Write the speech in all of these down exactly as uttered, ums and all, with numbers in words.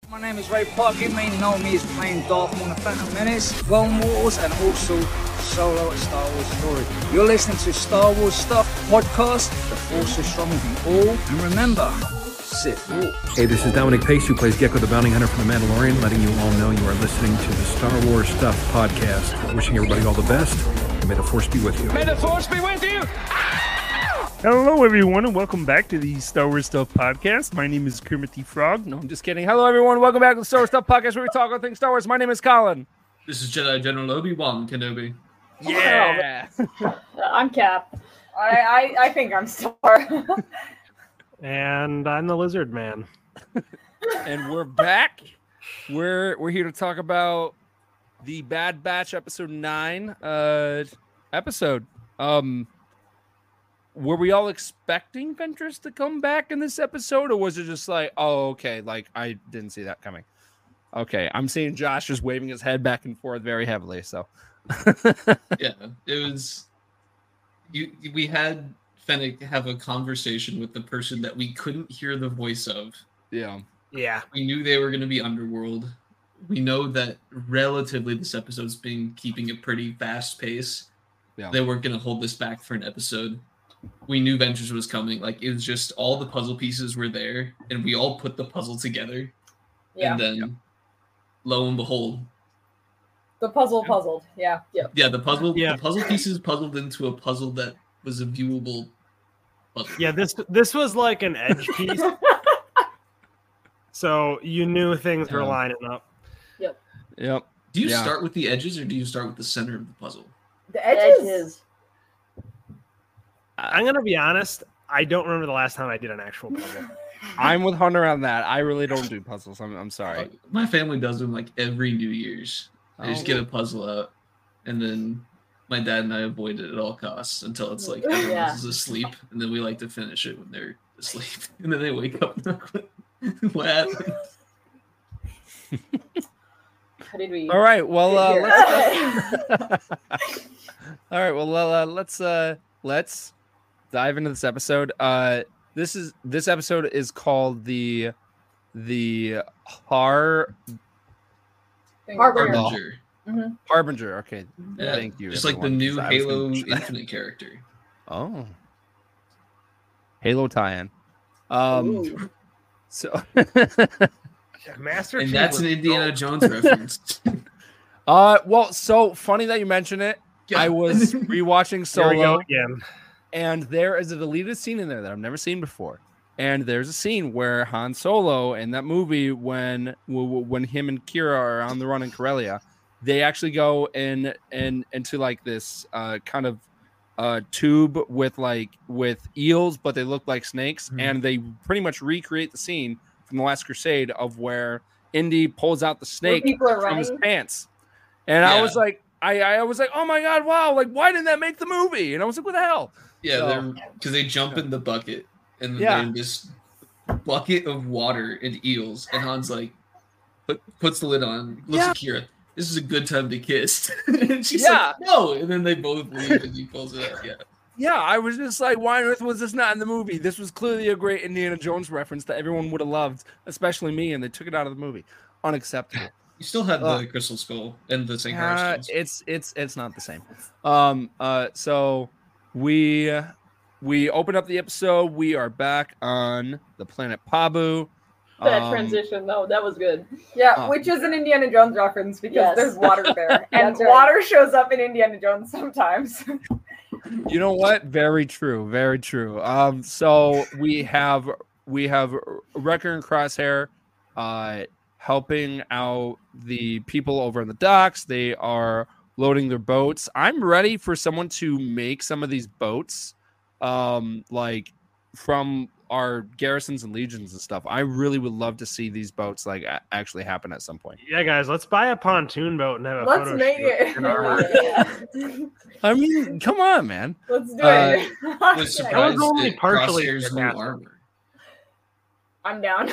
My name is Ray Park. You may know me as playing Darth Maul in The Phantom Menace, Clone Wars, and also Solo: A Star Wars Story. You're listening to Star Wars Stuff Podcast. The Force is strong with you all. And remember, Sith Walk. Hey, this is Dominic Pace, who plays Gekko the Bounty Hunter from The Mandalorian, letting you all know you are listening to the Star Wars Stuff Podcast. Wishing everybody all the best, and may the Force be with you. May the Force be with you! Hello, everyone, and welcome back to the Star Wars Stuff Podcast. My name is Kermit the Frog. No, I'm just kidding. Hello, everyone. Welcome back to the Star Wars Stuff Podcast, where we talk all things Star Wars. My name is Colin. This is Jedi General Obi-Wan Kenobi. Yeah. I'm Cap. I, I, I think I'm Star. And I'm the Lizard Man. And we're back. We're we're here to talk about the Bad Batch episode nine uh, episode. Um, were we all expecting Ventress to come back in this episode, or was it just like, oh, okay, like I didn't see that coming? Okay, I'm seeing Josh just waving his head back and forth very heavily. So, Yeah, it was. You we had Fennec have a conversation with the person that we couldn't hear the voice of. yeah, Yeah. We knew they were going to be Underworld. We know that relatively this episode's been keeping a pretty fast pace. Yeah. They weren't going to hold this back for an episode. We knew Ventress was coming. Like, it was just all the puzzle pieces were there, and we all put the puzzle together. Yeah. And then, Yeah. lo and behold, The puzzle puzzled. Yeah. Yep. yeah, the puzzle, Yeah. the puzzle pieces puzzled into a puzzle that was a viewable puzzle. Yeah, this this was like an edge piece. So you knew things were Yeah. lining up. yep. Do you Yeah. start with the edges or do you start with the center of the puzzle? The edges. I'm gonna be honest, I don't remember the last time I did an actual puzzle. I'm with Hunter on that. I really don't do puzzles. I'm I'm sorry. Like, my family does them like every New Year's. They just Oh. get a puzzle out, and then my dad and I avoid it at all costs until it's like everyone Yeah. else is asleep, and then we like to finish it when they're asleep, and then they wake up. What happened? How did we? All right. Well, uh, Here. let's, all right. Well, uh, let's uh, let's dive into this episode. Uh, this is this episode is called the the Har Harbinger. Harbinger. Mhm. Harbinger. Okay. Yeah, Thank you. Just like the everyone, new 'cause I was Halo gonna- Infinite character. Oh. Halo tie-in. Um. Ooh. So. Master And Chief that's an was Indiana dope. Jones reference. uh. Well. So funny that you mention it. Yeah. I was rewatching Here we go Solo. again. And there is a deleted scene in there that I've never seen before. And there's a scene where Han Solo in that movie, when when him and Kira are on the run in Corellia, they actually go in and into like this uh, kind of uh, tube with like with eels, but they look like snakes, Mhm. and they pretty much recreate the scene from the Last Crusade of where Indy pulls out the snake people are from his running. pants, and I Yeah. was like, I I was like, oh my god, wow, like why didn't that make the movie? And I was like, what the hell? Yeah, So- they're because they jump in the bucket and then Yeah. they're in this bucket of water and eels, and Han's like put, puts the lid on, looks Yeah. at Kira. This is a good time to kiss. And she's Yeah. like, no, and then they both leave and he pulls it out. Yeah. Yeah, I was just like, why on earth was this not in the movie? This was clearly a great Indiana Jones reference that everyone would have loved, especially me, and they took it out of the movie. Unacceptable. You still had the Uh, crystal skull and the Saint Uh, Stones. it's it's it's not the same. Um. Uh. So we we open up the episode. We are back on the planet Pabu. That Um, transition, though, that was good. Yeah, Oh. which is an Indiana Jones reference because Yes. there's water there. And That's right. water shows up in Indiana Jones sometimes. You know what? Very true. Very true. Um, so we have we have Wrecker and Crosshair uh helping out the people over in the docks. They are loading their boats. I'm ready for someone to make some of these boats um like from our garrisons and legions and stuff. I really would love to see these boats like a- actually happen at some point. Yeah, guys, let's buy a pontoon boat and have a Let's photo make shoot it. in our- I mean, come on, man. Let's do Uh, it. I was I surprised was only at partially Crosshair's new fantastic. armor. I'm down.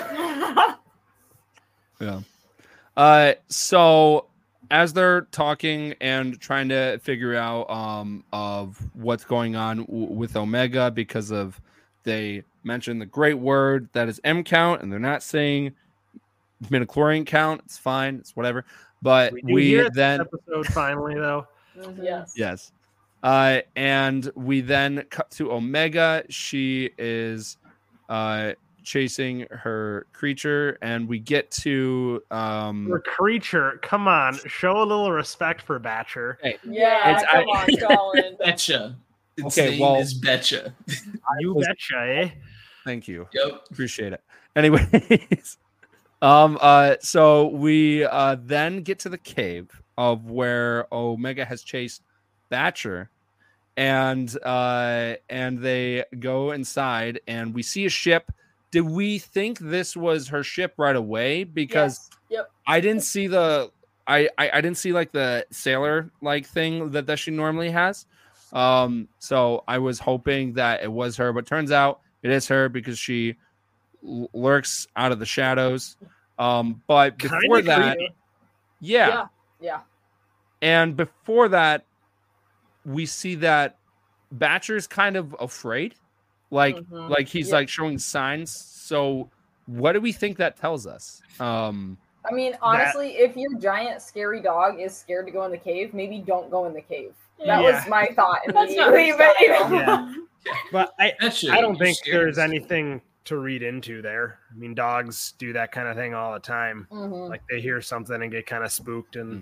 Yeah. Uh, so as they're talking and trying to figure out um of what's going on w- with Omega, because of they mentioned the great word that is M count, and they're not saying midichlorian count. It's fine. It's whatever. But We, we, do hear it then this episode finally though. Mhm. Yes. yes, uh, and we then cut to Omega. She is uh, chasing her creature, and we get to um, For creature, come on, show a little respect for Batcher. Yeah, It's- come I- on, Colin. Betcha. Its Okay, name well- is Betcha. You was- betcha, eh? Thank you. Yep. Appreciate it. Anyways, um, uh, so we uh then get to the cave of where Omega has chased Batcher, and uh, and they go inside, and we see a ship. Did we think this was her ship right away? Because Yes. Yep. I didn't see the I, I I didn't see like the sailor like thing that that she normally has. Um, so I was hoping that it was her, but turns out it is her because she l- lurks out of the shadows. Um, but before Kinda that, creepy. yeah, Yeah. Yeah. and before that, we see that Batcher's kind of afraid, like Mhm. like he's Yeah. like showing signs. So what do we think that tells us? Um, I mean, honestly, if your giant scary dog is scared to go in the cave, maybe don't go in the cave. That Yeah. was my thought That's not immediately. her But, style. Yeah. But I, Betcha. I don't You're think scared. there's anything to read into there. I mean, dogs do that kind of thing all the time. Mhm. Like they hear something and get kind of spooked, and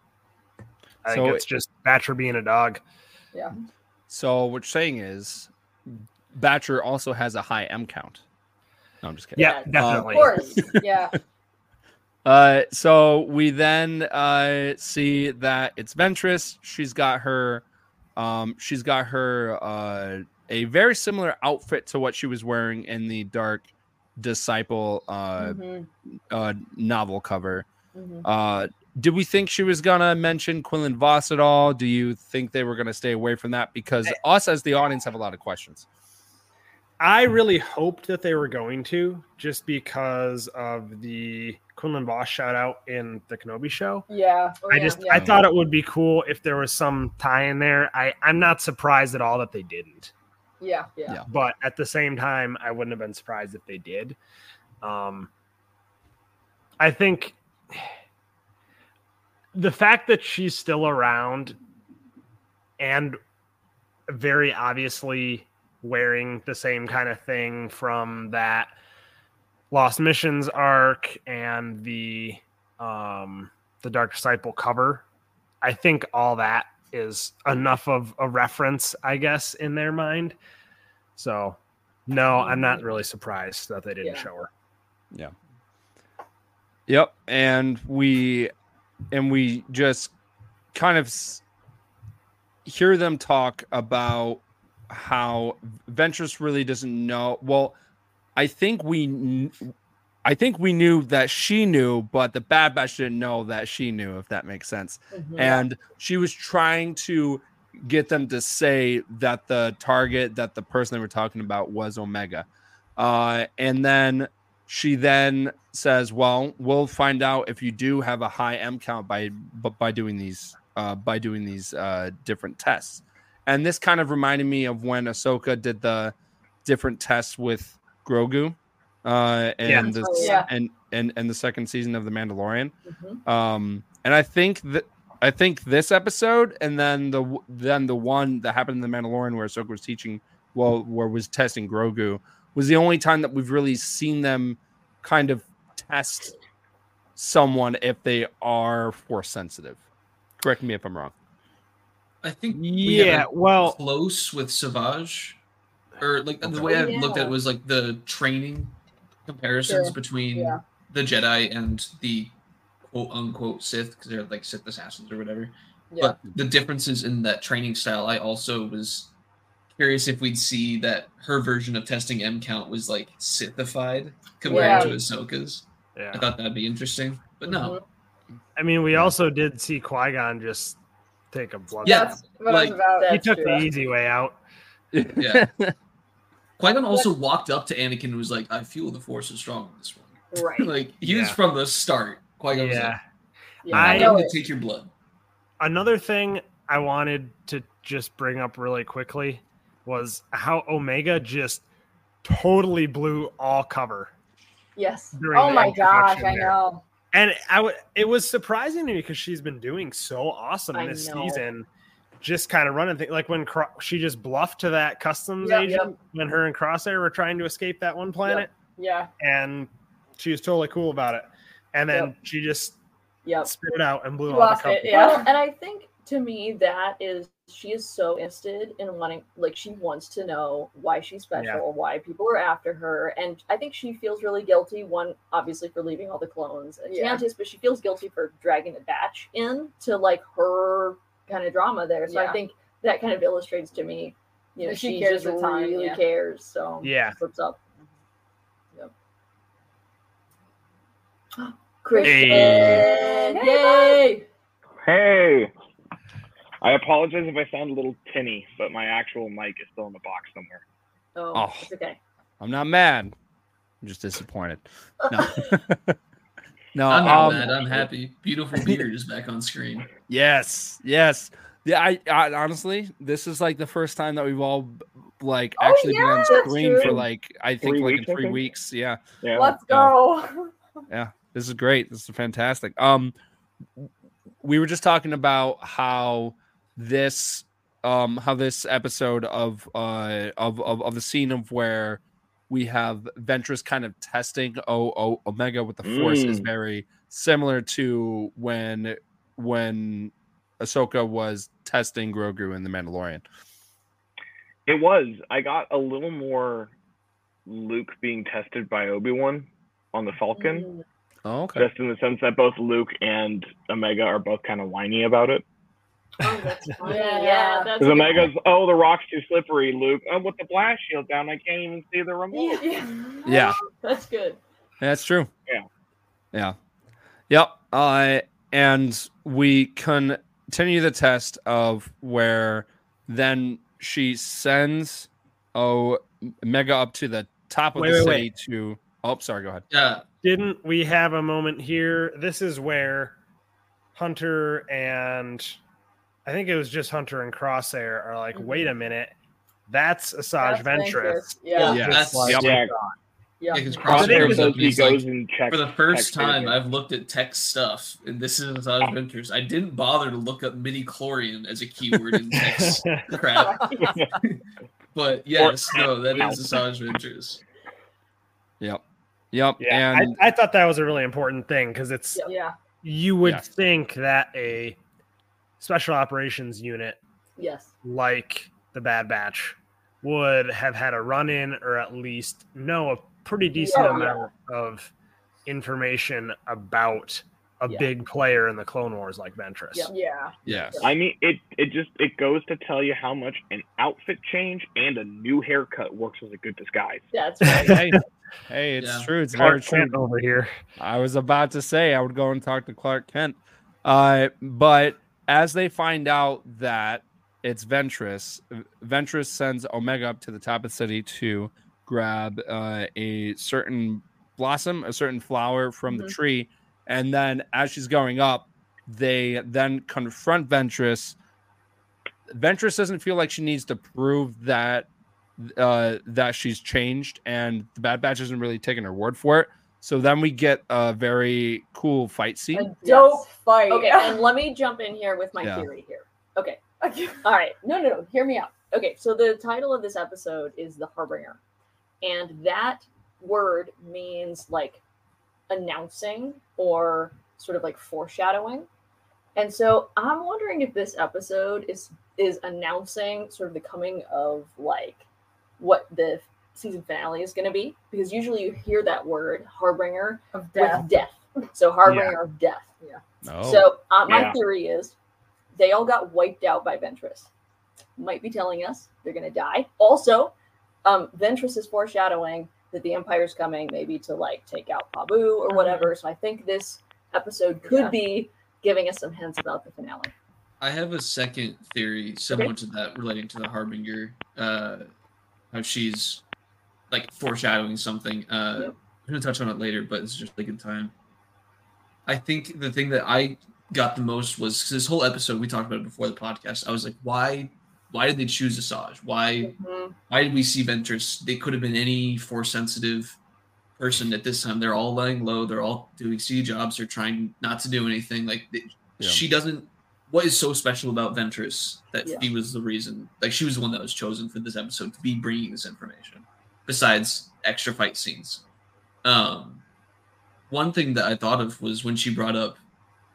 I So think it's just Batcher being a dog. Yeah. so what you're saying is Batcher also has a high M count. No, I'm just kidding. Yeah, Yeah, definitely. Of course. Yeah. Uh, so we then uh, see that it's Ventress. She's got her, um, she's got her uh, a very similar outfit to what she was wearing in the Dark Disciple uh, Mhm. uh, novel cover. Mhm. Uh, did we think she was gonna mention Quinlan Voss at all? Do you think they were gonna stay away from that? Because us as the audience have a lot of questions. I really hoped that they were going to, just because of the Quinlan Voss shout out in the Kenobi show. Yeah. Oh, I yeah, just yeah. I thought it would be cool if there was some tie in there. I, I'm not surprised at all that they didn't. Yeah. Yeah. Yeah. But at the same time, I wouldn't have been surprised if they did. Um, I think the fact that she's still around and very obviously wearing the same kind of thing from that Lost Missions arc and the um, the Dark Disciple cover, I think all that is enough of a reference, I guess, in their mind. So, no, I'm not really surprised that they didn't Yeah. show her. Yeah. Yep, and we and we just kind of s- hear them talk about how Ventress really doesn't know. Well, I think we kn- I think we knew that she knew, but the Bad Batch didn't know that she knew, if that makes sense. Mhm. And she was trying to get them to say that the target, that the person they were talking about was Omega. Uh, and then she then says, well, we'll find out if you do have a high M count by but by doing these uh, by doing these uh, different tests. And this kind of reminded me of when Ahsoka did the different tests with Grogu uh, and, Yeah. the, Oh, yeah. and, and, and the second season of The Mandalorian. Mhm. Um, and I think that I think this episode and then the then the one that happened in The Mandalorian where Ahsoka was teaching, well, where was testing Grogu, was the only time that we've really seen them kind of test someone if they are force sensitive. Correct me if I'm wrong. I think we Yeah, had a well, close with Savage, or like the Okay. way I Oh, looked at yeah. it was like the training comparisons Sure. between Yeah. the Jedi and the quote unquote Sith, because they're like Sith assassins or whatever. Yeah. But the differences in that training style, I also was curious if we'd see that her version of testing M count was like Sithified compared Yeah. to Ahsoka's. I yeah. thought that'd be interesting, but no. I mean, we also did see Qui-Gon just take a blood. Yeah. That's what like- I was about. He That's took true. the easy way out. Yeah. Qui-Gon also walked up to Anakin and was like, I feel the Force is strong in this one. Right. Like, he was Yeah. from the start. Qui-Gon was Yeah. like, Yeah, I I I'm know going it. to take your blood. Another thing I wanted to just bring up really quickly was how Omega just totally blew all cover. Yes. during Oh the my gosh, introduction I there. know. And I w- it was surprising to me because she's been doing so awesome I this know. season, just kind of running things. Like when Cro- she just bluffed to that customs Yep, agent yep. when her and Crosshair were trying to escape that one planet, Yeah. and she was totally cool about it. And then Yep. she just Yep. spit it out and blew She all the lost it, company. yeah. Well, and I think to me that is she is so interested in wanting, like she wants to know why she's special, Yeah. why people are after her, and I think she feels really guilty. One, obviously, for leaving all the clones at Yeah. Atlantis, but she feels guilty for dragging the batch in to like her kind of drama there. So Yeah. I think that kind of illustrates to me, you know, That she she, cares just a ton, really yeah. cares. So Yeah. slips up. Yep. Christian, Hey. yay! Hey, I apologize if I sound a little tinny, but my actual mic is still in the box somewhere. Oh, Oh. it's okay. I'm not mad. I'm just disappointed. No. no. I'm not um, mad. I'm happy. Beautiful beard is back on screen. Yes. Yes. Yeah. I, I honestly, this is like the first time that we've all like Oh, actually been yeah, on that's screen for true. like I think Three like weeks, in I three think? weeks. Yeah. Yeah. Let's go. Yeah. This is great. This is fantastic. Um, we were just talking about how this um how this episode of uh of of, of the scene of where we have Ventress kind of testing o, o Omega with the Force is Mm. very similar to when when Ahsoka was testing Grogu in The Mandalorian. It was. I got a little more Luke being tested by Obi-Wan on the Falcon, Mm. Oh, okay. just in the sense that both Luke and Omega are both kind of whiny about it. Oh, that's funny. Yeah. Yeah, that's Because a good Omega's, point. oh, the rock's too slippery, Luke. Oh, with the blast shield down, I can't even see the remote. Yeah. That's good. That's true. Yeah. Yeah. Yep. Uh, and we continue the test of where then she sends oh Omega up to the top of Wait, the wait, city wait. to. Oh, sorry. Go ahead. Yeah. Didn't we have a moment here? This is where Hunter and I think it was just Hunter and Crosshair are like, Mhm. wait a minute, that's Asajj That's Ventress. Yeah. Yeah. That's Like, Yep. Yeah, Yeah. because Crosshair Crosshair was says up and he he's goes like, and checks. for the first checks time, it. I've looked at tech stuff, and this is Asajj Ventress. I didn't bother to look up midi chlorian as a keyword in text crap. But yes, no, that is Asajj Ventress. Yep. Yep. Yeah, and I, I thought that was a really important thing because it's Yeah. you would Yes. think that a special operations unit Yes. like the Bad Batch would have had a run in or at least know a pretty decent Yeah. amount of information about a Yeah. big player in the Clone Wars like Ventress. Yeah. Yeah. yes. I mean, it it just it goes to tell you how much an outfit change and a new haircut works as a good disguise. That's right. hey, hey, it's Yeah. true. It's very Clark true. Kent over here. I was about to say I would go and talk to Clark Kent. Uh, but as they find out that it's Ventress, Ventress sends Omega up to the top of the city to grab uh, a certain blossom, a certain flower from the Mhm. tree. And then as she's going up, they then confront Ventress. Ventress doesn't feel like she needs to prove that uh, that she's changed, and the Bad Batch isn't really taking her word for it. So then we get a very cool fight scene. A dope Yes. fight. Okay, and let me jump in here with my Yeah. theory here. Okay. All right. No, no, no. Hear me out. Okay, so the title of this episode is The Harbinger. And that word means like announcing or sort of like foreshadowing. And so I'm wondering if this episode is is announcing sort of the coming of like what the season finale is going to be, because usually you hear that word harbinger Of death. with death. So harbinger of death. Oh, So uh, my Yeah. theory is they all got wiped out by Ventress. Might be telling us they're going to die. Also, um, Ventress is foreshadowing that the Empire's coming, maybe to like take out Pabu or whatever. So I think this episode could Yeah. be giving us some hints about the finale. I have a second theory similar to that relating to the Harbinger. Uh, how she's like foreshadowing something. Uh, Yep. I'm going to touch on it later, but it's just a good time. I think the thing that I got the most was 'cause this whole episode, we talked about it before the podcast. I was like, why why did they choose Asajj? Why Mhm. why did we see Ventress? They could have been any force sensitive person at this time. They're all laying low. They're all doing C jobs. They're trying not to do anything. Like they, Yeah. she doesn't. What is so special about Ventress that Yeah. she was the reason? Like she was the one that was chosen for this episode to be bringing this information. Besides extra fight scenes, um, one thing that I thought of was when she brought up,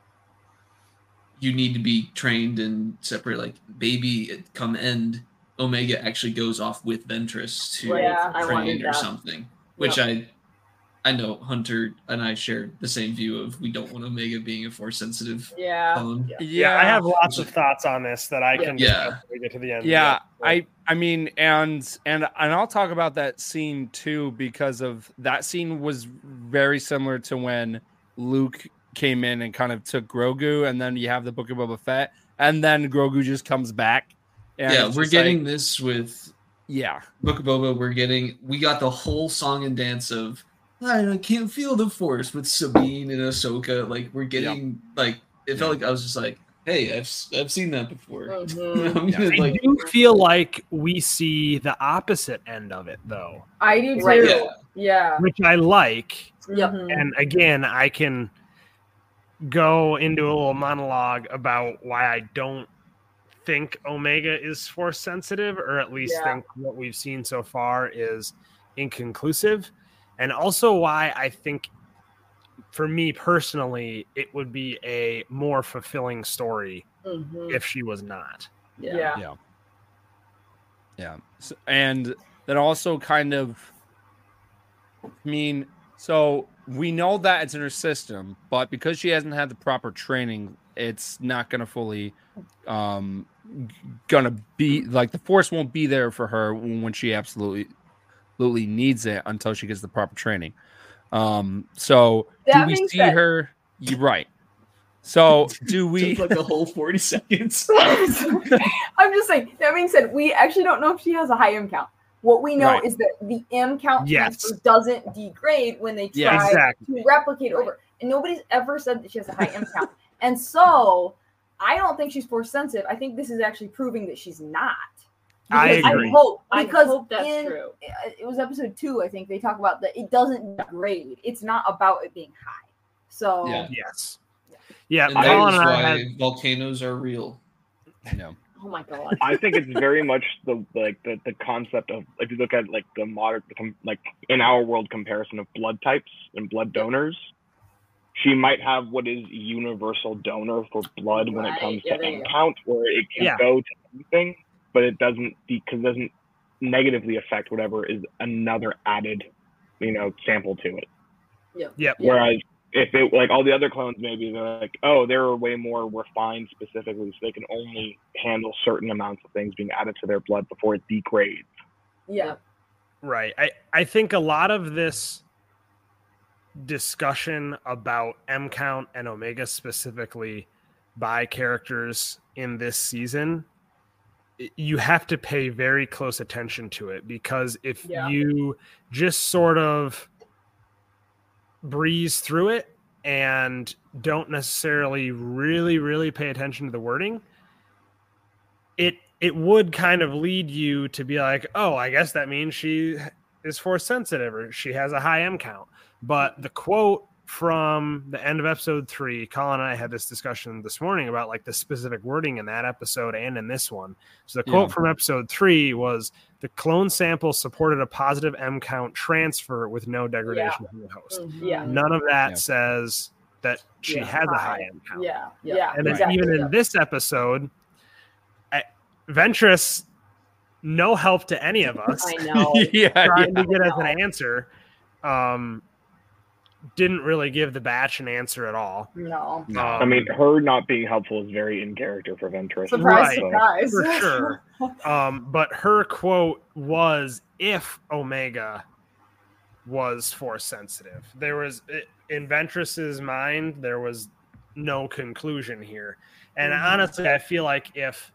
you need to be trained and separate. Like baby, come end. Omega actually goes off with Ventress to Right. Yeah, I train wanted or that. something, which Yep. I. I know Hunter and I shared the same view of we don't want Omega being a force sensitive Yeah. clone. Yeah. yeah, I have lots of thoughts on this that I can Yeah. discuss when we get to the end. Yeah, of the episode. I I mean, and and and I'll talk about that scene too because of that scene was very similar to when Luke came in and kind of took Grogu, and then you have the Book of Boba Fett, and then Grogu just comes back. And Yeah, it's we're just getting like- this with yeah. Book of Boba. We're getting we got the whole song and dance of I can't feel the force with Sabine and Ahsoka. Like we're getting like it felt like I was just like, hey, I've I've seen that before. Mhm. I'm gonna, I like, do feel like we see the opposite end of it, though, I do too. Right. Yeah. Yeah. which I like. Yep. Mhm. And again, I can go into a little monologue about why I don't think Omega is force sensitive, or at least Yeah. think what we've seen so far is inconclusive. And also why I think, for me personally, it would be a more fulfilling story Mhm. if she was not. Yeah. Yeah. Yeah. Yeah. So, and then also kind of, I mean, so we know that it's in her system, but because she hasn't had the proper training, it's not going to fully, um, going to be like the force won't be there for her when she absolutely, absolutely needs it until she gets the proper training. Um, so That do we being see said- her? You're right. So do we? took like a whole forty seconds. I'm just saying, that being said, we actually don't know if she has a high M count. What we know Right. is that the M count Yes. transfer doesn't degrade when they try Yeah, exactly. to replicate over. And nobody's ever said that she has a high M count. And so I don't think she's force sensitive. I think this is actually proving that she's not. I Because agree. hope I because hope that's in, true. it was episode two, I think they talk about that it doesn't degrade. It's not about it being high. So Yeah. Yes. Yeah, And that Colin is and I why had volcanoes are real. No. Oh my god. I think it's very much the like the, the concept of if you look at like the modern the com- like in our world comparison of blood types and blood donors, she might have what is universal donor for blood when it Right, comes yeah, to there you M go. count, where it can Yeah. go to anything, but it doesn't because it doesn't negatively affect whatever is another added, you know, sample to it. Yep. Yeah. Whereas if it like all the other clones, maybe they're like, oh, they're way more refined specifically, so they can only handle certain amounts of things being added to their blood before it degrades. yeah. Right. I, I think a lot of this discussion about M count and Omega specifically by characters in this season, i- you have to pay very close attention to it, because if Yeah. you just sort of breeze through it and don't necessarily really, really pay attention to the wording, it it would kind of lead you to be like, oh, I guess that means she is force sensitive or she has a high M count. But the quote from the end of episode three, Colin and I had this discussion this morning about like the specific wording in that episode and in this one. So the quote Yeah. from episode three was, the clone sample supported a positive M count transfer with no degradation from the host. Mhm. Yeah. None of that Yeah. says that she Yeah, has a high. high M count. Yeah. Yeah. Yeah. And then exactly. even in Yeah. this episode, I, Ventress, no help to any of us, I know. yeah, trying yeah. to get us an answer, um, didn't really give the batch an answer at all. No. No. Um, I mean, her not being helpful is very in character for Ventress. Surprise, Right. surprise. for sure. Um, but her quote was, if Omega was force sensitive. There was, in Ventress's mind, there was no conclusion here. And Mhm. honestly, I feel like if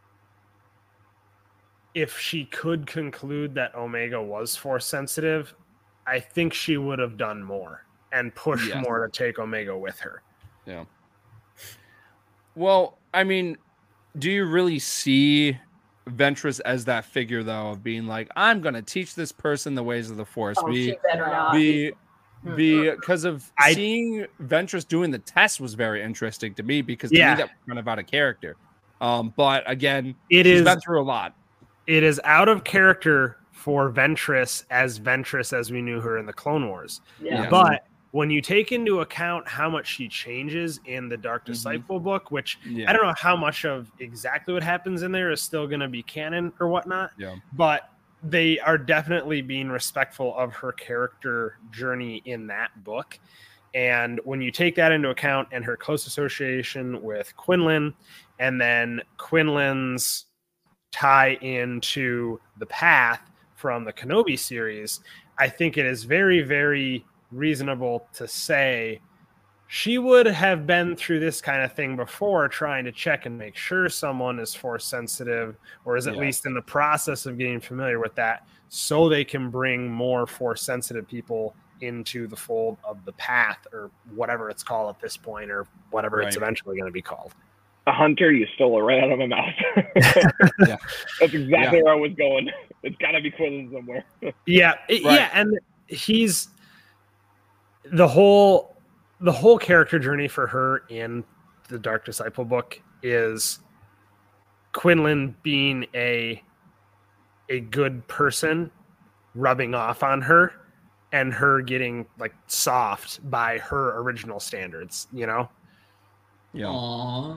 if she could conclude that Omega was force sensitive, I think she would have done more and pushed Yes. more to take Omega with her. Well, I mean, do you really see Ventress as that figure though of being like, I'm gonna teach this person the ways of the Force. Oh, be she better not. be because of I- seeing Ventress doing the test was very interesting to me because to Yeah. me that was kind of out of character. Um, but again, It she's is been through a lot. it is out of character for Ventress as Ventress as we knew her in the Clone Wars. Yeah. Yeah. But when you take into account how much she changes in the Dark Mhm. Disciple book, which Yeah. I don't know how much of exactly what happens in there is still going to be canon or whatnot, Yeah. but they are definitely being respectful of her character journey in that book. And when you take that into account and her close association with Quinlan, and then Quinlan's tie into the Path from the Kenobi series, I think it is very, very reasonable to say she would have been through this kind of thing before, trying to check and make sure someone is Force sensitive or is at Yeah. least in the process of getting familiar with that, so they can bring more Force sensitive people into the fold of the Path or whatever it's called at this point, or whatever it's Right. eventually going to be called. A hunter, you stole it right out of my mouth. Yeah. That's exactly where I was going. It's got to be Quinlan somewhere. Yeah, it- Right. yeah, and he's the whole the whole character journey for her in the Dark Disciple book is Quinlan being a a good person, rubbing off on her, and her getting like soft by her original standards. You know, Yeah. Aww.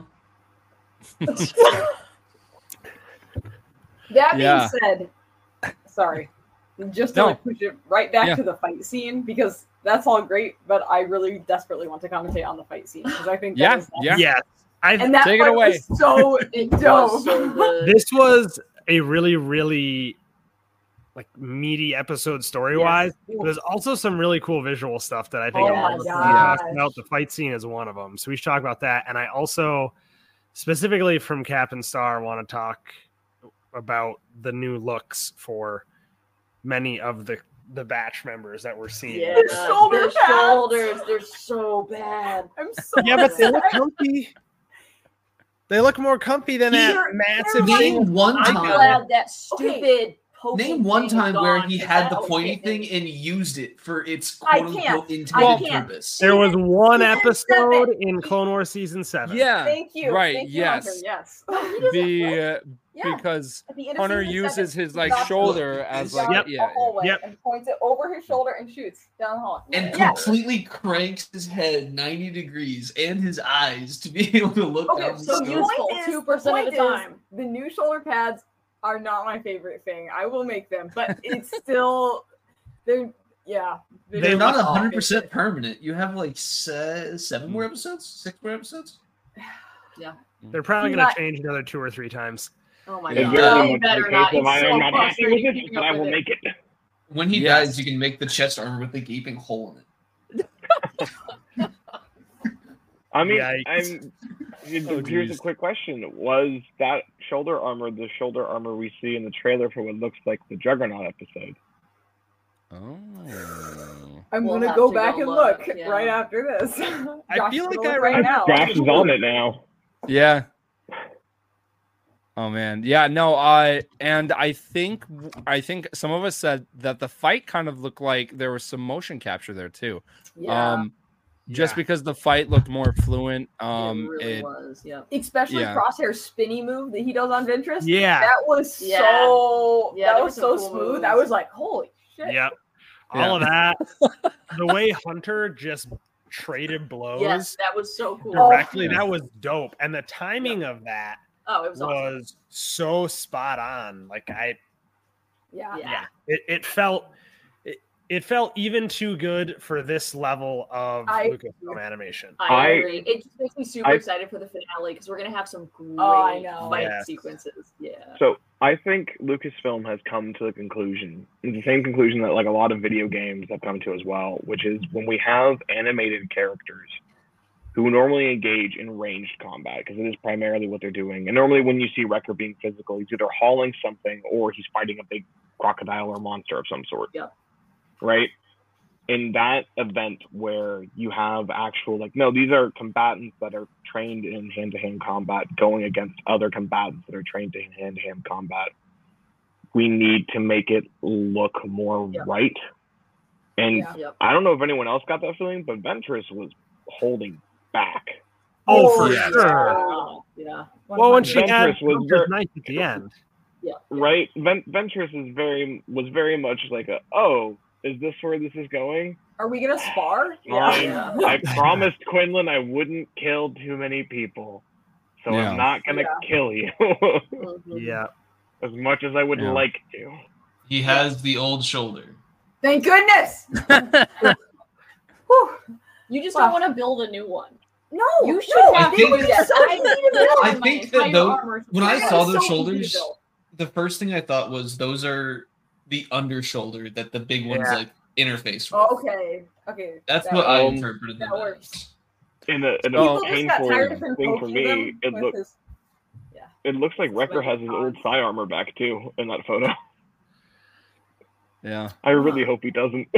That being Yeah. said, sorry, just to No. like push it right back Yeah. to the fight scene, because that's all great, but I really desperately want to commentate on the fight scene because I think that Yeah, is yeah. yeah. I and that Take it fight away. was so It dope. was so good. this was a really really like meaty episode story wise. Yes. There's also some really cool visual stuff that I think Oh I my want to gosh. talk about. The fight scene is one of them, so we should talk about that. And I also, specifically from Cap and Star, want to talk about the new looks for many of the the batch members that we're seeing. Yeah, Their shoulder their pads. shoulders, they're so bad. I'm so Yeah, but they look upset. comfy. They look more comfy than that They're- massive they're thing. Name one I'm time. glad that Okay. stupid poking Name one thing is time where gone, he 'cause had that the was pointy getting- thing and used it for its I quote can't. unquote I intended can't. purpose. There was one Season episode seven. in Clone Wars season seven. Yeah. Thank you. Right, Thank you, yes. Hunter. Yes. The uh, Yeah. because At the end of Hunter season uses seven, his he like drops shoulder it as down like Yep. the yeah. hallway Yep. and points it over his shoulder and shoots down the hall. And Yeah. completely cranks his head ninety degrees and his eyes to be able to look Okay, down the so scope. useful point is- two percent of the point is, time. The new shoulder pads are not my favorite thing. I will make them, but it's still they're yeah. They're They not look one hundred percent awesome. permanent. You have like se- seven more episodes? Six more episodes? They're probably Do going not- to change another two or three times. Oh my It's god! very You much better the not. case It's of I so am not happy with frustrating it, keeping but up I with will it. make it. When he Yes. dies, you can make the chest armor with the gaping hole in it. I mean, Yikes. I'm. Oh, here's geez. a quick question: was that shoulder armor the shoulder armor we see in the trailer for what looks like the Juggernaut episode? Oh. I'm We'll gonna have go to back go and look, look yeah. right after this. I Josh feel is like gonna I look right read- now. Josh is on it now. Yeah. Oh man. Yeah, no, I and I think I think some of us said that the fight kind of looked like there was some motion capture there too. Yeah. Um just Yeah. because the fight looked more fluent. Um it really it, was. Yep. Especially yeah. Crosshair's spinny move that he does on Ventress. Yeah. That was Yeah. so Yeah, that there was were so some cool smooth. moves. I was like, holy shit. Yep. All Yeah. of that. The way Hunter just traded blows Yes, that was so cool. directly, Oh. that was dope. And the timing of that Oh, it was awesome. was so spot on. Like I Yeah. Yeah. yeah. It it felt it, it felt even too good for this level of I- Lucasfilm animation. I, I- agree. It just makes me super I- excited for the finale because we're gonna have some great Oh, I know. fight Yes. sequences. Yeah. So I think Lucasfilm has come to the conclusion, it's the same conclusion that like a lot of video games have come to as well, which is when we have animated characters who normally engage in ranged combat, because it is primarily what they're doing. And normally when you see Wrecker being physical, he's either hauling something or he's fighting a big crocodile or monster of some sort. Yep. Right? in that event where you have actual like no, these are combatants that are trained in hand-to-hand combat going against other combatants that are trained in hand-to-hand combat. We need to make it look more Yeah. right. And Yeah. Yep. I don't know if anyone else got that feeling, but Ventress was holding back. Oh, Oh, for yeah. sure. Yeah. Well, when she had Ventress was Hunter's very- Knife at the end. Yeah. Right? Ven- Ventress is very was very much like a, oh, is this where this is going? Are we gonna spar? Fine. Yeah. I promised Quinlan I wouldn't kill too many people. So Yeah. I'm not gonna Yeah. kill you. Mhm. Yeah. As much as I would Yeah. like to. He has the old shoulder. Thank goodness. Whew. You just Wow. don't want to build a new one. No, You should no, have they think- would be that. so I- easy to build. I My think that entire though, armor- when I That saw was those so easy to shoulders, build. the first thing I thought was those are the under shoulder that the big ones Yeah. like interface with. Okay, okay. That's that what I Um, interpreted them that as. works. In a, in a Oh. People just got painful tired of him thing for poking me, them it with look his- it looks like It's Wrecker like has his old odd. thigh armor back too in that photo. Yeah. I really hope he doesn't.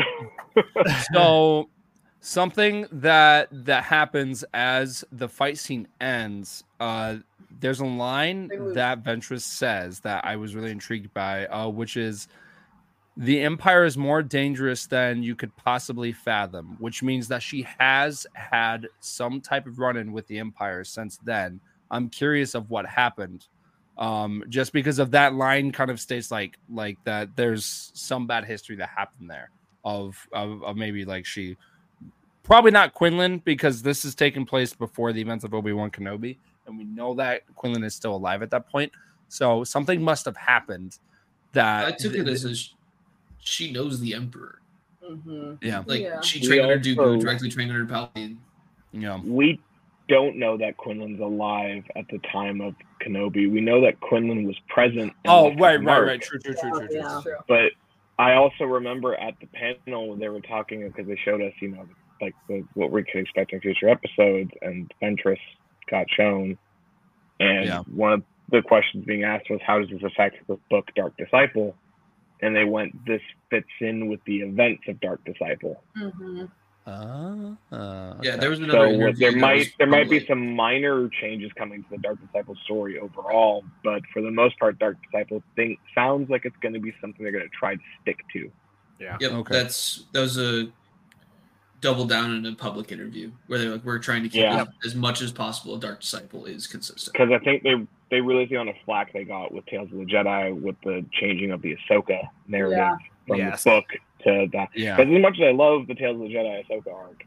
So something that that happens as the fight scene ends, uh there's a line They lose. that Ventress says that I was really intrigued by, uh, which is the Empire is more dangerous than you could possibly fathom, which means that she has had some type of run-in with the Empire since then. I'm curious of what happened. Um, just because of that line kind of states like like that there's some bad history that happened there of of, of maybe like she probably not Quinlan, because this is taking place before the events of Obi-Wan Kenobi, and we know that Quinlan is still alive at that point. So something must have happened that I took it as a, sh- she knows the Emperor. Mhm. yeah, Like Yeah. she We trained under also- Dooku, directly trained under Palpatine. yeah, We don't know that Quinlan's alive at the time of Kenobi. We know that Quinlan was present. and oh left right his right mark. right true true true true, true. Yeah. True. But I also remember at the panel when they were talking, because they showed us, you know, like the, what we could expect in future episodes, and Ventress got shown. And Yeah. one of the questions being asked was, how does this affect the book Dark Disciple? And they went, this fits in with the events of Dark Disciple. Mhm. Uh, uh, Yeah, okay. there was So another uh, interview there that might was there might be public. some minor changes coming to the Dark Disciple story overall, but for the most part, Dark Disciple thing sounds like it's going to be something they're going to try to stick to. Yep, Okay. that's that was a double down in a public interview where they're like, we're trying to keep Yeah. as, as much as possible. Dark Disciple is consistent. Because I think they they really see on the flack they got with Tales of the Jedi with the changing of the Ahsoka narrative Yeah. from Yes. the book to that. yeah, Because as much as I love the Tales of the Jedi Ahsoka arc,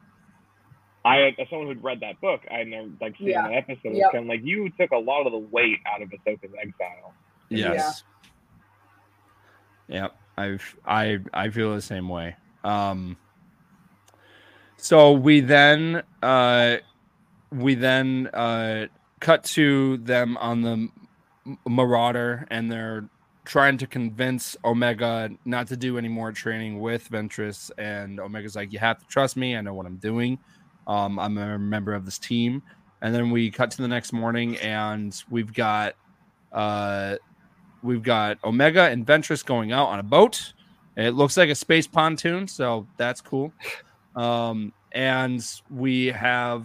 I as someone who'd read that book, I never like seeing Yeah. that episode. It's Yep. kind of like you took a lot of the weight out of Ahsoka's exile. yes, yeah. I've I I feel the same way. Um, so we then uh we then uh cut to them on the M- Marauder, and they're trying to convince Omega not to do any more training with Ventress, and Omega's like, you have to trust me, I know what I'm doing. um I'm a member of this team. And then we cut to the next morning, and we've got uh we've got Omega and Ventress going out on a boat. It looks like a space pontoon, so that's cool. Um and we have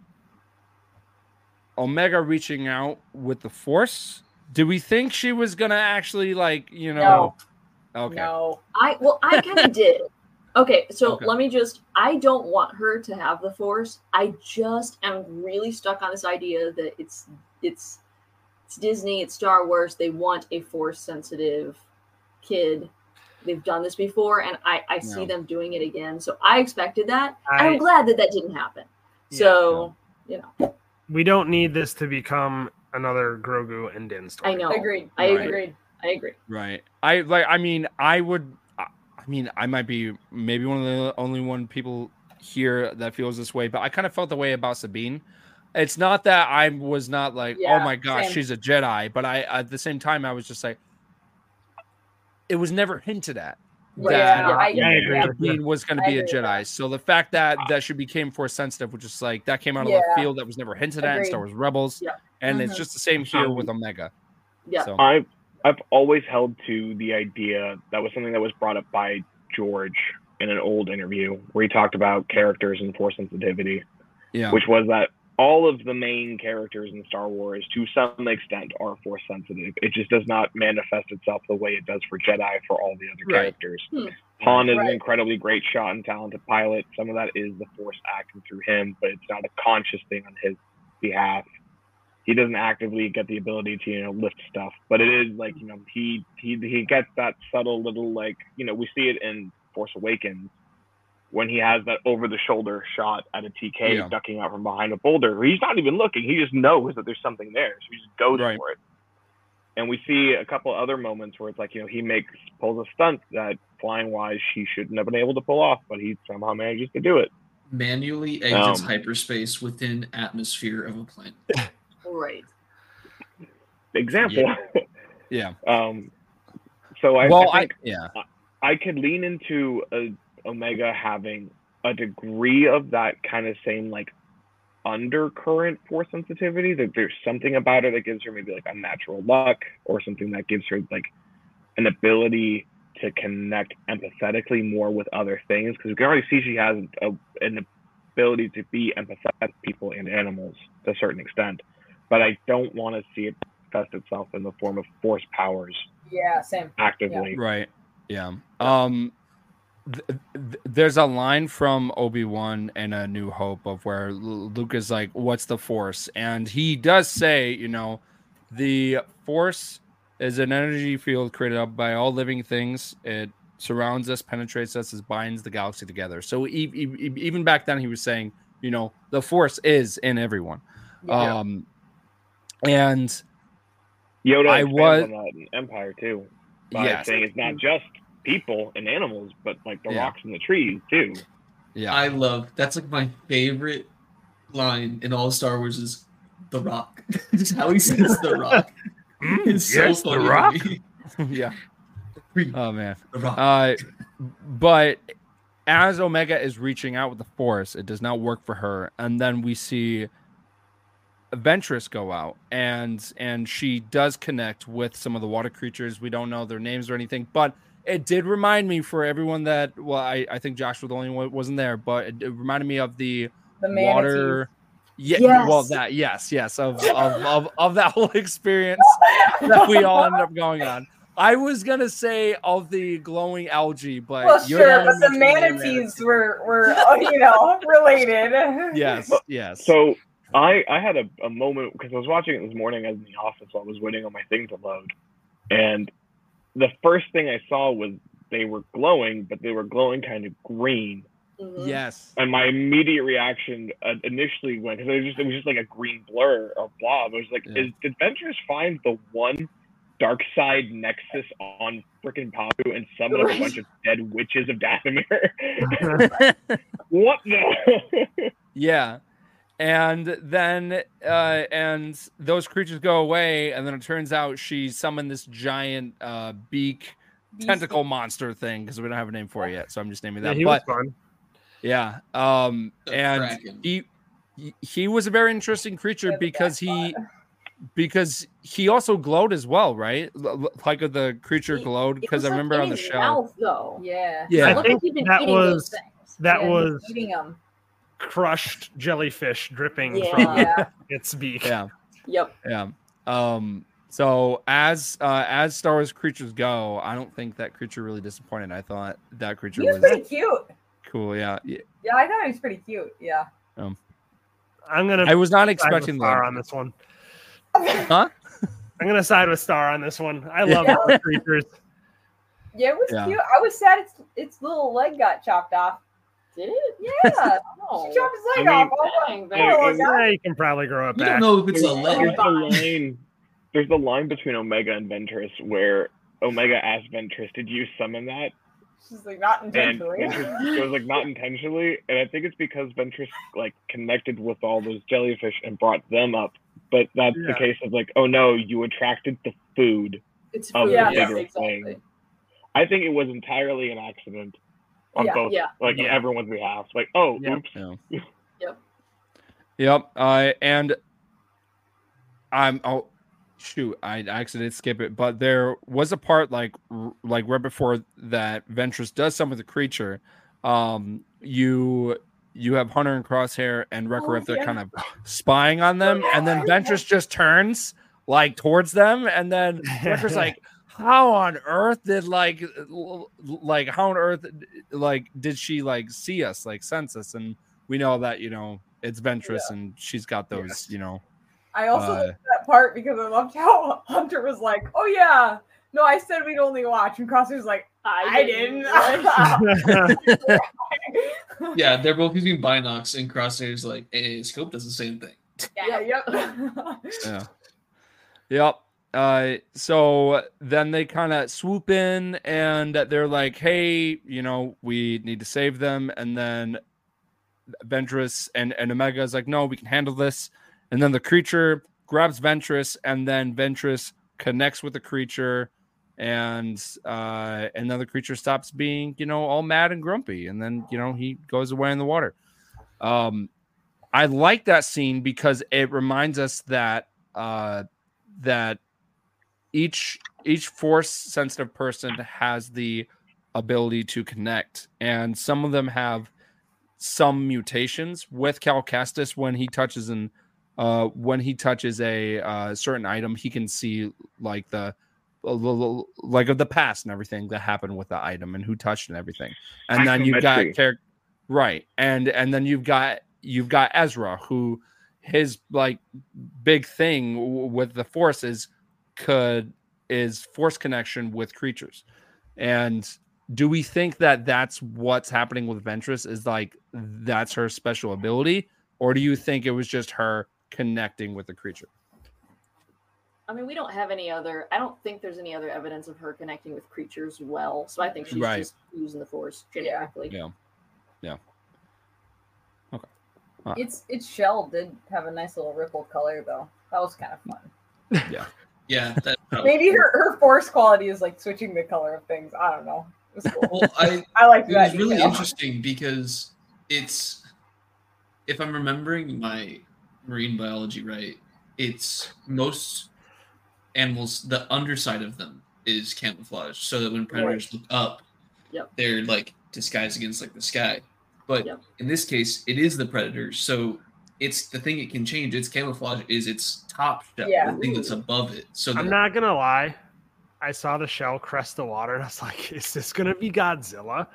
Omega reaching out with the Force. Do we think she was gonna actually, like, you know? Okay. No. I well, I kind of did. Okay, so Okay. let me just. I don't want her to have the Force. I just am really stuck on this idea that it's it's it's Disney, it's Star Wars. They want a Force sensitive kid. They've done this before, and I I see Yeah. them doing it again. So I expected that. I- I'm glad that that didn't happen. Yeah. So you know, We don't need this to become another Grogu and Din story. I know. Agreed. I Right. agree. I agree. Right. I like. I mean, I would. I I mean, I might be maybe one of the only one people here that feels this way, but I kind of felt the way about Sabine. It's not that I was not like, Yeah, oh my gosh, same. she's a Jedi, but I at the same time I was just like, it was never hinted at Right. that Yeah, I, Yeah, I agree. Sabine was going to I be a agree with Jedi. that. So the fact that that she became Force sensitive, which is like that came out of Yeah. the field that was never hinted at in Star Wars Rebels, Yeah. and it's Mhm. just the same here with Omega. Yeah. So I've I've always held to the idea that was something that was brought up by George in an old interview where he talked about characters and force sensitivity, Yeah. which was that all of the main characters in Star Wars, to some extent, are force sensitive. It just does not manifest itself the way it does for Jedi for all the other Right. characters. Hmm. Han is Right. an incredibly great shot and talented pilot. Some of that is the force acting through him, but it's not a conscious thing on his behalf. He doesn't actively get the ability to, you know, lift stuff, but it is like, you know, he he he gets that subtle little, like, you know, we see it in Force Awakens when he has that over the shoulder shot at a T K Yeah. ducking out from behind a boulder. He's not even looking; he just knows that there's something there, so he just goes Right. for it. And we see a couple other moments where it's like, you know, he makes pulls a stunt that flying wise he shouldn't have been able to pull off, but he somehow manages to do it. Manually exits Um, hyperspace within atmosphere of a planet. Right. Example. Yeah. um. So I, Well, I I, think yeah. I could lean into a Omega having a degree of that kind of same like undercurrent force sensitivity, that there's something about her that gives her maybe like unnatural luck, or something that gives her like an ability to connect empathetically more with other things, because we can already see she has a, an ability to be empathetic with people and animals to a certain extent, but I don't want to see it manifest itself in the form of force powers Yeah, same. actively. Right. Yeah. Um th- th- there's a line from Obi-Wan in A New Hope of where L- Luke is like, what's the force? And he does say, you know, the force is an energy field created up by all living things. It surrounds us, penetrates us, it binds the galaxy together. So e- e- even back then he was saying, you know, the force is in everyone. Yeah. Um and Yoda I expands was- on that in Empire too, by yes. saying it's not just people and animals, but like the Yeah. rocks and the trees too. Yeah. I love that's like my favorite line in all Star Wars is the Rock. Just how he says the Rock. It's so yes, The funny to Rock? me. yeah. Oh man. The Rock. Uh, but as Omega is reaching out with the Force, it does not work for her, and then we see Ventress go out, and and she does connect with some of the water creatures. We don't know their names or anything, but it did remind me, for everyone that, well, I, I think Josh was the only one who wasn't there, but it, it reminded me of the The manatees. water. Yeah, Yes. well, that yes, yes, of of, of of that whole experience that we all ended up going on. I was gonna say of the glowing algae, but Well, you're sure, the but one the mentioning manatees were were oh, you know related. Yes, yes. So I I had a, a moment because I was watching it this morning as in the office while I was waiting on my thing to load, and the first thing I saw was they were glowing, but they were glowing kind of green. Mhm. Yes. And my immediate reaction uh, initially went, because it was just it was just like a green blur or blob. I was like, Yeah. is, did Ventress find the one dark side nexus on freaking Pabu and summon up a bunch of dead witches of Dathomir? What the? Yeah. And then uh and those creatures go away, and then it turns out she summoned this giant uh beak tentacle monster thing, because we don't have a name for it yet, so I'm just naming Yeah, that. he but was fun. yeah, um The and Kraken. he he- he was a very interesting creature Yeah, the because black he spot. because he also glowed as well, right? L- l- like the creature He- glowed, It because was, I like, remember in on the his show. mouth, though. Yeah. Yeah. I It looked think like he'd been that eating those was things. that Yeah, he was eating them. crushed jellyfish dripping Yeah. from Yeah. its beak. Yeah. Yep. Yeah. Um so as uh as Star Wars creatures go, I don't think that creature really disappointed. I thought that creature He was was pretty cute. cool. Yeah. Yeah. Yeah, I thought he was pretty cute. Yeah. I'm gonna I was not side with expecting Star that. on this one. Huh? I'm gonna side with Star on this one. I love Yeah. all the creatures. Yeah, it was Yeah. cute. I was sad its its little leg got chopped off. Did it? Yeah, Oh. she chopped his leg I off. mean, Oh, Dang, my- man. oh, It- God. Yeah, you can probably grow it You back. don't know if it's a There's, leg. there's the line. There's the line between Omega and Ventress where Omega asked Ventress, "Did you summon that?" She's like not And intentionally. Ventress, it was like not intentionally, and I think it's because Ventress like connected with all those jellyfish and brought them up. But that's the Yeah. case of like, oh no, you attracted the food It's of food. Yeah, the yes, bigger exactly. thing. I think it was entirely an accident on Yeah. both, Yeah. like Yeah. on everyone's behalf. Like, oh, Yeah. oops. Yeah. Yep. Yep. Uh, and I'm oh shoot, I actually did skip it, but there was a part like r- like right before that Ventress does summon the creature, um, you you have Hunter and Crosshair and Wrecker Oh, up there yeah. kind of spying on them, and then Ventress just turns like towards them, and then Wrecker's like, how on earth did like l- like how on earth like did she like see us, like sense us? And we know that, you know, it's Ventress Yeah. and she's got those, you know. I also Uh, liked that part because I loved how Hunter was like, "Oh yeah, no, I said we'd only watch," and Crosshair's like, "I didn't." Yeah, they're both using binocs, and Crosshair's like, hey, Scope does the same thing. yeah, yep. Yeah. Yep. Uh, so then they kind of swoop in and they're like, hey, you know, we need to save them. And then Ventress and, and Omega is like, no, we can handle this. And then the creature grabs Ventress, and then Ventress connects with the creature, and uh, and then the creature stops being, you know, all mad and grumpy. And then, you know, he goes away in the water. Um, I like that scene because it reminds us that uh, that each each force sensitive person has the ability to connect, and some of them have some mutations. With Cal Kestis, when he touches an uh, when he touches a uh, certain item, he can see like the like of the past and everything that happened with the item and who touched and everything. And then you've got character right, and and then you've got you've got Ezra, who his like big thing w- with the Force is could is force connection with creatures. And do we think that that's what's happening with Ventress, is like that's her special ability, or do you think it was just her connecting with the creature? I mean, we don't have any other. I don't think there's any other evidence of her connecting with creatures well. So I think she's Right. just using the Force generically. Yeah. Yeah. Okay. Huh. Its its shell did have a nice little rippled color though. That was kind of fun. Yeah. Yeah. That, Maybe her, her force quality is like switching the color of things. I don't know. It was cool. well, I I like it that. was really detail. interesting because it's, if I'm remembering my marine biology right, it's most animals, the underside of them is camouflage, so that when predators look up, Yep. they're like disguised against like the sky. But Yep. in this case, it is the predators, so it's the thing it can change. Its camouflage is its top shell, Yeah. the thing that's above it. So I'm that- not gonna lie. I saw the shell crest the water, and I was like, "Is this gonna be Godzilla?"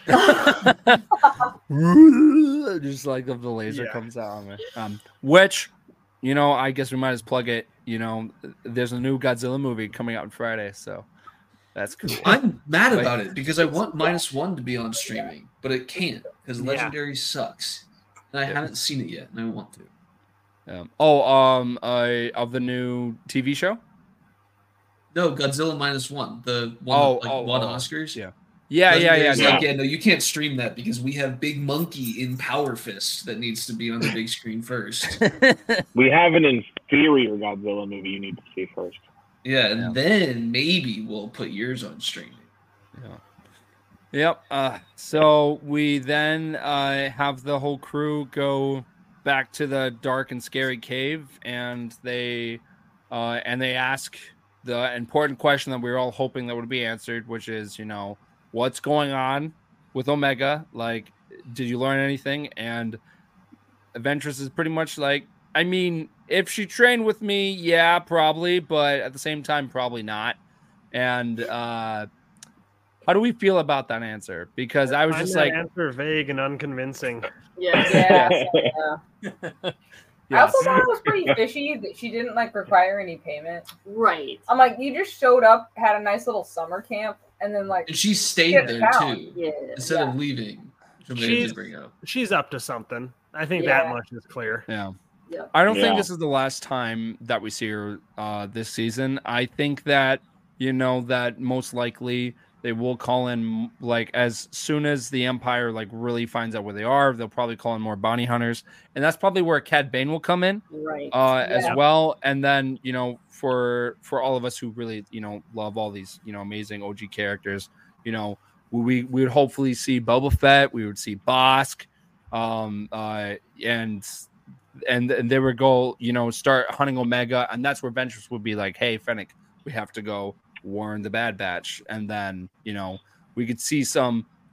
Just like if the laser Yeah. comes out on me. Um, which, you know, I guess we might as plug it. You know, there's a new Godzilla movie coming out on Friday, so that's cool. I'm mad Like- about it because I want minus one to be on streaming, but it can't because Yeah. Legendary sucks. And I haven't seen it yet, and I want to. Um, oh, um, uh, of the new T V show. No, Godzilla minus one, the one Oh, that, like oh, won oh, Oscars. yeah. Yeah, yeah, yeah. Legendary's no. Like, yeah, no, you can't stream that because we have Big Monkey in Power Fist that needs to be on the big screen first. We have an inferior Godzilla movie you need to see first. Yeah, and Yeah. then maybe we'll put yours on streaming. Yeah. Yep. Uh, so we then uh, have the whole crew go back to the dark and scary cave, and they uh, and they ask the important question that we were all hoping that would be answered, which is, you know, what's going on with Omega? Like, did you learn anything? And Ventress is pretty much like, I mean, if she trained with me, yeah, probably, but at the same time, probably not. And uh, how do we feel about that answer? Because I was Find just that like, answer vague and unconvincing. Yeah. Yeah. yeah. I yes. also thought it was pretty fishy that she didn't like require any payment. Right. I'm like, you just showed up, had a nice little summer camp, and then like And she stayed Get there down. too, Yeah. instead Yeah. of leaving. Which I'm She's- to bring up. She's up to something. I think Yeah. that much is clear. Yeah. Yeah. I don't think Yeah. this is the last time that we see her uh, this season. I think that, you know, that most likely they will call in, like, as soon as the Empire, like, really finds out where they are, they'll probably call in more bounty hunters. And that's probably where Cad Bane will come in Right. uh, as Yeah. well. And then, you know, for for all of us who really, you know, love all these, you know, amazing O G characters, you know, we, we would hopefully see Boba Fett, we would see Bosk, um, uh, and and and they would go, you know, start hunting Omega, and that's where Ventress would be like, hey, Fennec, we have to go warn the Bad Batch. And then, you know, we could see some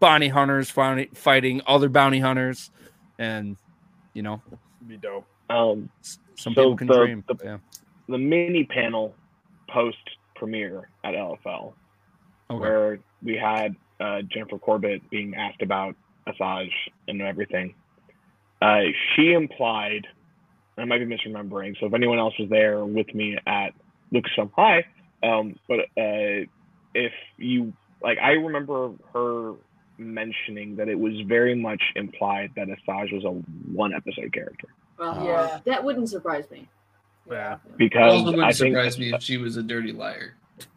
bounty hunters fighting fighting other bounty hunters, and you know, Be dope. Um, some So people can the- dream. the- yeah. the mini panel post premiere at L F L, Okay. where we had uh, Jennifer Corbett being asked about Asajj and everything. Uh, she implied, I might be misremembering, so if anyone else was there with me at Lucasfilm High, um, but uh, if you, like, I remember her mentioning that it was very much implied that Asajj was a one episode character. Well, Yeah. that wouldn't surprise me. Yeah. It Because also wouldn't I think, surprise me if she was a dirty liar.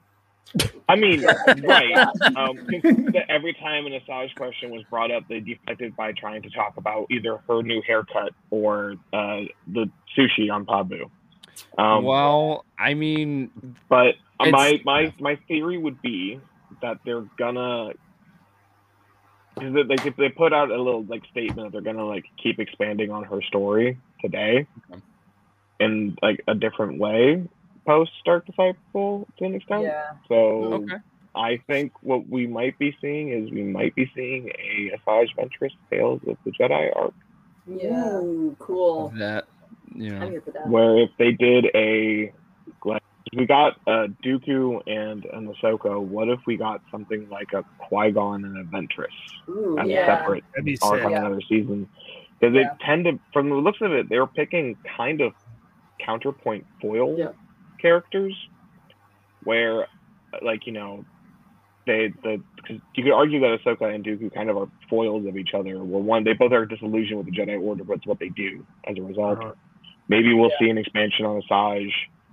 I mean, right. Um, 'cause the- every time an Asajj question was brought up, they deflected by trying to talk about either her new haircut or uh, the sushi on Pabu. Um, well, I mean, but uh, my it's- my my theory would be that they're gonna, because they, they they put out a little like statement that they're gonna like keep expanding on her story today, Okay. in like a different way post Dark Disciple to an extent. Yeah. So okay. I think what we might be seeing is we might be seeing a Asajj Ventress Tales of the Jedi arc, Yeah. Ooh, cool. That you I'm know, here for that. where if they did a, like, we got uh, Dooku and an Ahsoka, what if we got something like a Qui-Gon and a Ventress Ooh, as yeah. a separate That'd be arc sick. on Yeah. another season? Because Yeah. they tend to, from the looks of it, they were picking kind of counterpoint foil Yeah. characters, where, like, you know, they the cause you could argue that Ahsoka and Dooku kind of are foils of each other. Where one, they both are disillusioned with the Jedi Order, but it's what they do as a result. Uh-huh. Maybe we'll Yeah. see an expansion on Asajj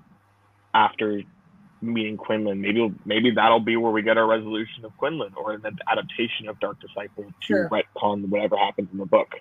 after meeting Quinlan. Maybe we'll- maybe that'll be where we get our resolution of Quinlan, or an adaptation of Dark Disciple to Sure. retcon whatever happens in the book.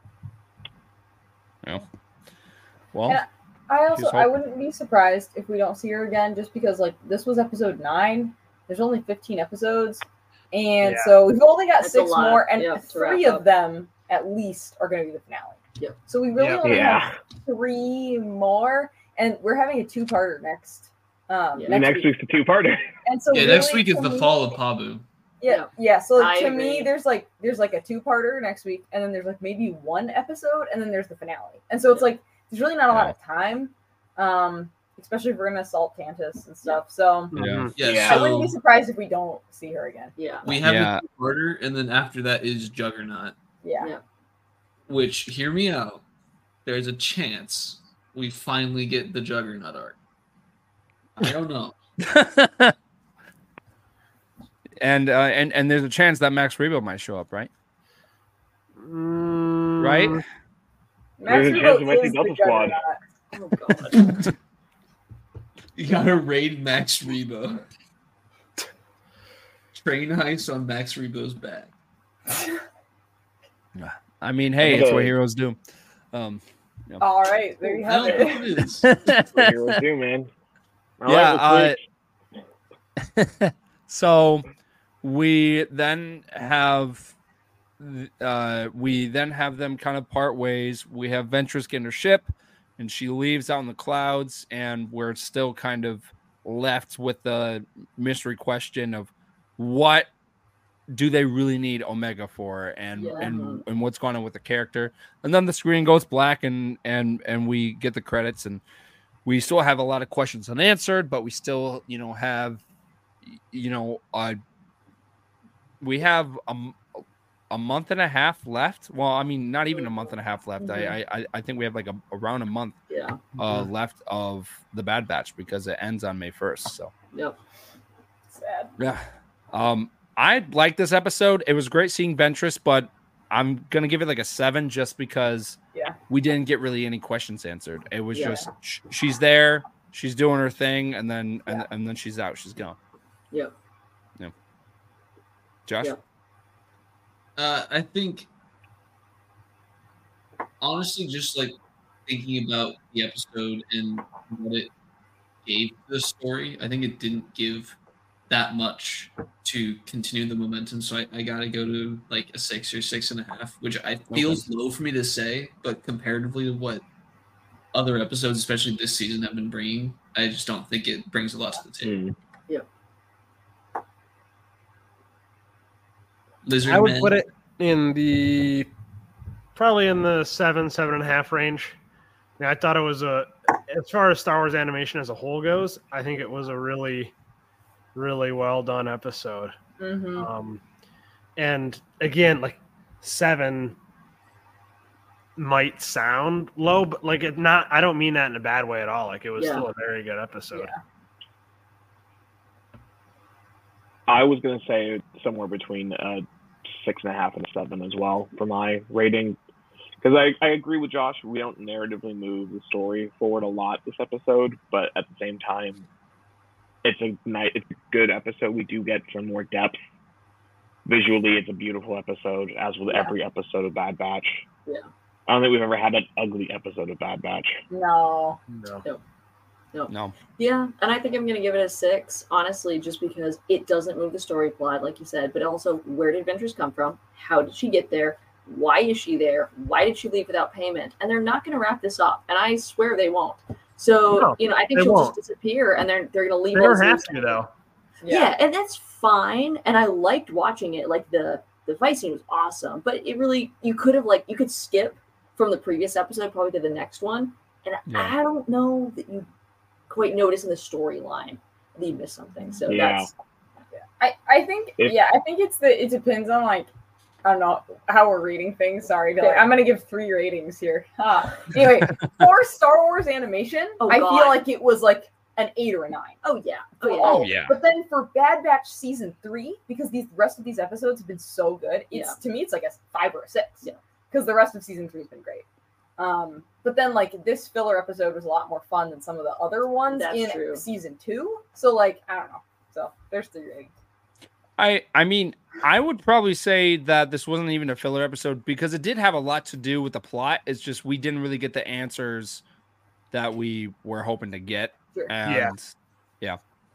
well, Yeah. I also She's I hoping. wouldn't be surprised if we don't see her again, just because like this was episode nine. There's only fifteen episodes, and Yeah. so we've only got That's a six lot, more, and yeah, to three wrap of up. them at least are going to be the finale. Yep. So we really Yep. only Yeah. have three more, and we're having a two-parter next. Um, Yeah. Next, next, week. week's the two-parter. And so Yeah, next really, week is to the me- fall of Pabu. Yeah, Yeah. yeah. So I to agree. me, there's like there's like a two-parter next week, and then there's like maybe one episode, and then there's the finale. And so it's Yeah. like there's really not a lot Yeah. of time, um, especially if we're gonna assault Tantus and stuff. So yeah. Mhm. Yeah, Yeah. I wouldn't be so surprised if we don't see her again. Yeah. we have Yeah. the order, and then after that is Juggernaut. Yeah. Yeah. Which, hear me out, there's a chance we finally get the Juggernaut arc. I don't know. and uh, and and there's a chance that Max Rebo might show up, right? Mm, Right? Max There's a Rebo chance we might see is the Delta Squad. Juggernaut. Oh god. You gotta raid Max Rebo. Train heist on Max Rebo's back. I mean, hey, it's what Okay. heroes do. Um, All right, there you I have don't know it. what it is. That's what heroes do, man. I Yeah, like recruits. so we then have uh we then have them kind of part ways. We have Ventress getting her ship, and she leaves out in the clouds, and we're still kind of left with the mystery question of what do they really need Omega for, and Yeah. and and what's going on with the character. And then the screen goes black, and and and we get the credits, and we still have a lot of questions unanswered, but we still, you know, have, you know, uh, we have a, m- a month and a half left. Well, I mean, not even a month and a half left. I, I I think we have like a around a month Yeah. uh, left of the Bad Batch because it ends on May first. So Yep. Sad. yeah, um, I like this episode. It was great seeing Ventress, but I'm gonna give it like a seven just because Yeah. we didn't get really any questions answered. It was Yeah. just sh- she's there, she's doing her thing, and then and, and then she's out. She's gone. Yep. Josh, Yeah. Uh, I think, honestly, just like thinking about the episode and what it gave to the story, I think it didn't give that much to continue the momentum. So I, I got to go to like a six or six and a half, which I feels low for me to say, but comparatively to what other episodes, especially this season, have been bringing, I just don't think it brings a lot to the table. Mm. Lizard I would Men. put it in the probably in the seven, seven and a half range. Yeah, I thought it was a, as far as Star Wars animation as a whole goes, I think it was a really, really well done episode. Mm-hmm. Um, and again, like seven might sound low, but like it not. I don't mean that in a bad way at all. Like it was Yeah. still a very good episode. Yeah. I was gonna say somewhere between a six and a half and a seven as well for my rating, because I, I agree with Josh. We don't narratively move the story forward a lot this episode, but at the same time, it's a nice, it's a good episode. We do get some more depth. Visually, it's a beautiful episode, as with Yeah. every episode of Bad Batch. Yeah. I don't think we've ever had an ugly episode of Bad Batch. No. No. No. Yeah, and I think I'm gonna give it a six, honestly, just because it doesn't move the story plot, like you said, but also where did Ventress come from? How did she get there? Why is she there? Why did she leave without payment? And they're not gonna wrap this up, and I swear they won't. So No, you know, I think they she'll won't. just disappear, and they're they're gonna leave. They it don't as have loose to ends. though. Yeah. and that's fine. And I liked watching it. Like the the fight scene was awesome, but it really you could have like you could skip from the previous episode probably to the next one, and Yeah. I don't know that you quite notice in the storyline that you missed something. So Yeah. that's I, I think If- yeah, I think it's the it depends on like I don't know how we're reading things. Sorry, but like, I'm gonna give three ratings here. Ah. Anyway, for Star Wars animation, Oh, I God. feel like it was like an eight or a nine. oh yeah, oh yeah. Oh, yeah. But then for Bad Batch season three, because these the rest of these episodes have been so good, it's Yeah. to me it's like a five or a six. Yeah. Because the rest of season three has been great. Um, but then like this filler episode was a lot more fun than some of the other ones That's in true. season two. So like I don't know. So there's three ratings. I I mean, I would probably say that this wasn't even a filler episode because it did have a lot to do with the plot. It's just we didn't really get the answers that we were hoping to get. Sure. And Yeah. yeah.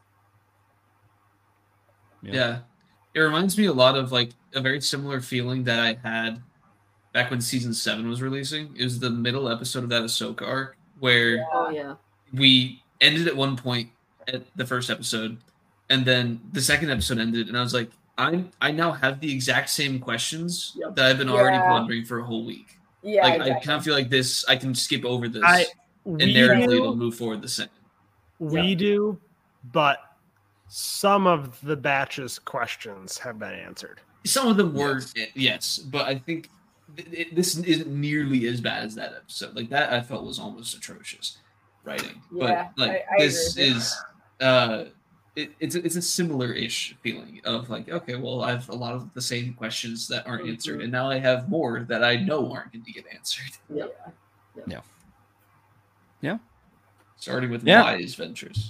Yeah. It reminds me a lot of like a very similar feeling that I had back when season seven was releasing. It was the middle episode of that Ahsoka arc where Oh yeah. we ended at one point at the first episode, and then the second episode ended, and I was like, I I now have the exact same questions Yep. that I've been already Yeah. pondering for a whole week. Yeah. like I exactly. kind of feel like this, I can skip over this, I and we narratively do, it'll move forward the same. we do, but some of the batch's questions have been answered. Some of them were yes, but I think th- it, this isn't nearly as bad as that episode. Like that, I felt was almost atrocious writing. Yeah, but like I- I this agree with you. is, uh, it, it's a, it's a similar-ish feeling of like, okay, well, I have a lot of the same questions that aren't answered, and now I have more that I know aren't going to get answered. Yeah. Starting with Yeah. wise ventures.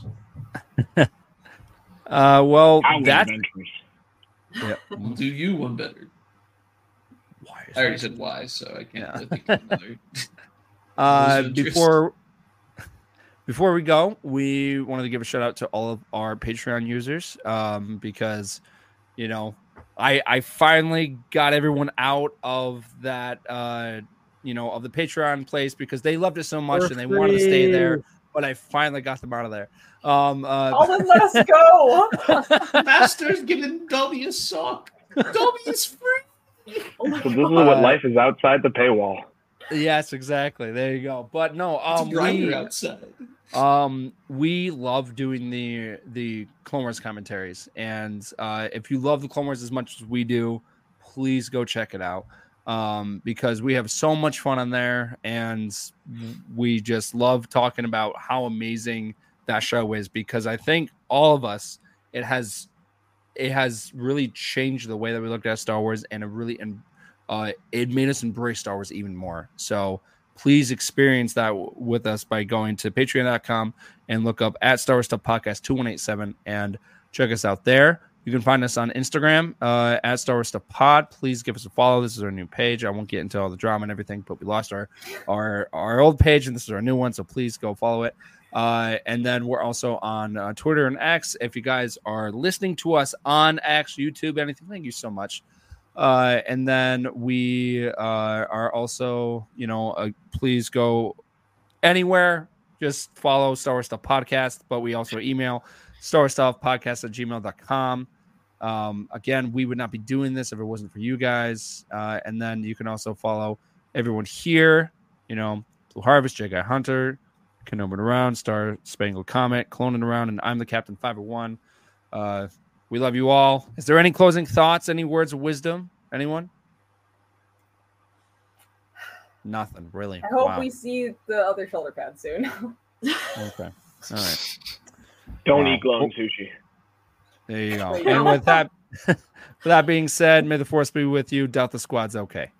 Uh well Our that's adventures. yeah. I'll do you one better. Why is I already this- said wise, so I can't Yeah. really think of another. Uh, Those are before before we go, we wanted to give a shout out to all of our Patreon users um, because you know I I finally got everyone out of that uh, you know of the Patreon place because they loved it so much We're and they wanted to stay there, free. but I finally got them out of there. Um, uh, Oh, then let us go. Master's giving Dobby a sock. Dobby is free. Oh my So this god. is what Uh, life is outside the paywall. yes, exactly. There you go. But no, It's um, a grinder we, outside. Um, we love doing the the Clone Wars commentaries, and uh, if you love the Clone Wars as much as we do, please go check it out. Um, because we have so much fun on there, and we just love talking about how amazing that show is. Because I think all of us, it has it has really changed the way that we looked at Star Wars, and it really and uh, it made us embrace Star Wars even more. So please experience that w- with us by going to patreon dot com and look up at Star Wars Stuff Podcast two one eight seven and check us out there. You can find us on Instagram uh, at Star Wars Stuff Pod. Please give us a follow. This is our new page. I won't get into all the drama and everything, but we lost our our our old page and this is our new one, so please go follow it. Uh, and then we're also on uh, Twitter and X. If you guys are listening to us on X, YouTube, anything, thank you so much. Uh, and then we uh, are also, you know, uh, please go anywhere. Just follow Star Wars Stuff Podcast, but we also email Star Wars Stuff Podcast at gmail dot com. Um, again, we would not be doing this if it wasn't for you guys. Uh, and then you can also follow everyone here, you know, Blue Harvest, J Guy Hunter, Kenoman Around, Star Spangled Comet, Cloning Around, and I'm the Captain five oh one. Uh, we love you all. Is there any closing thoughts, any words of wisdom? Anyone? Nothing, really. I hope Wow. we see the other shoulder pad soon. Okay. All right. Don't Wow. eat glowing sushi. There you go. There you And go. with that, with that being said, may the force be with you. Delta Squad's okay.